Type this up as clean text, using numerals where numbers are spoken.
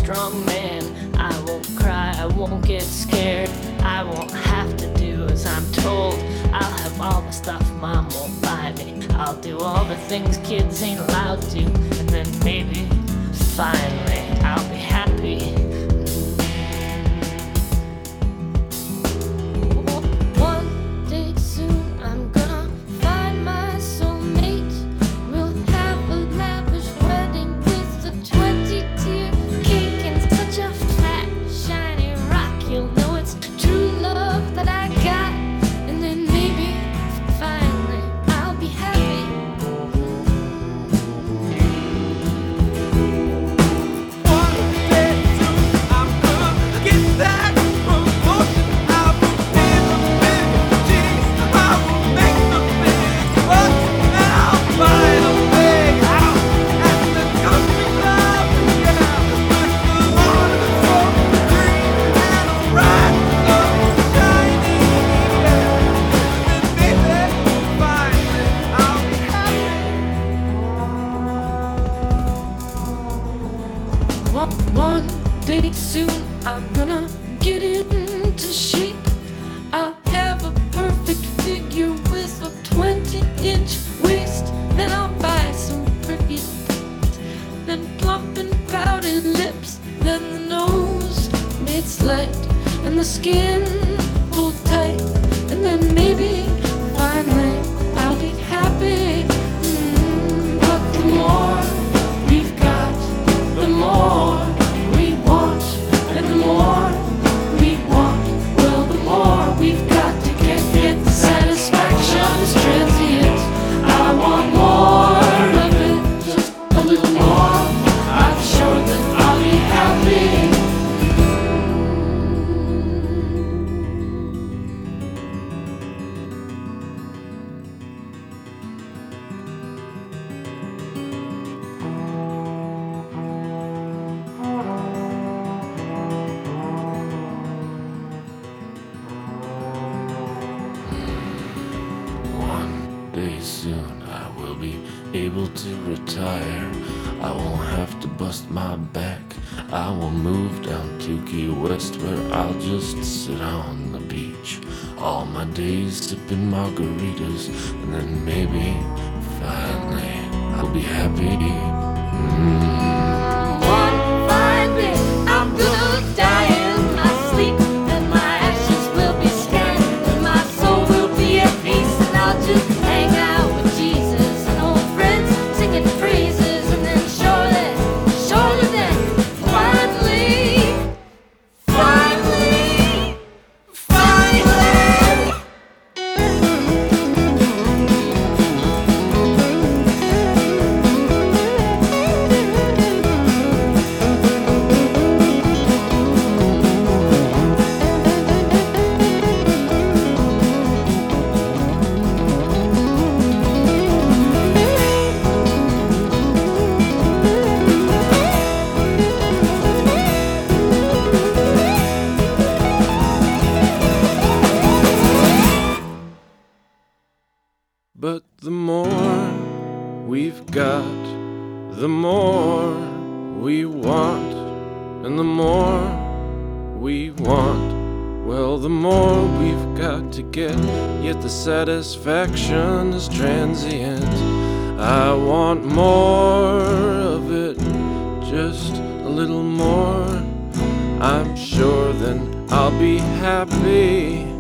strong man. I won't cry, I won't get scared. I won't have to do as I'm told. I'll have all the stuff mom won't buy me. I'll do all the things kids ain't allowed to. And then maybe, finally, I'll be happy. One day soon I'm gonna find my soulmate. We'll have a lavish wedding with a 20-tier cake and such a fat, shiny rock. You'll know it's true love that I got. And then maybe, finally, I'll be happy. One day soon I'm gonna get that promotion. I will pay the big G's. I will make the big bucks. And I'll buy a way out at the country club. Yeah, with the wonderful green and a bright shiny. Yeah, and then maybe finally I'll be happy. One day soon I'm gonna get into shape. I'll have a perfect figure with a 20-inch waist. Then I'll buy some pretty things. Then plump and pouted lips. Then the nose made slight. And the skin pulled tight. And then maybe, finally, I'll be happy. But the more we've got, the more we want. And the more we want, well, the more we've got to get. Yet the satisfaction is transient. I want more of it, just a little more. I'm sure that I'll be happy. One day soon I will be able to retire. I won't have to bust my back. I will move down to Key West where I'll just sit on the beach all my days sipping margaritas. And then maybe, finally, I'll be happy. One fine day I'm gonna die in my sleep. And my ashes will be scattered. And my soul will be at peace. And I'll just hang out with Jesus and old friends singing praises. And then surely then, finally, But the more we've got, the more we want. And the more we want, well, the more we've got to get. Yet the satisfaction is transient. I want more of it, just a little more. I'm sure then I'll be happy.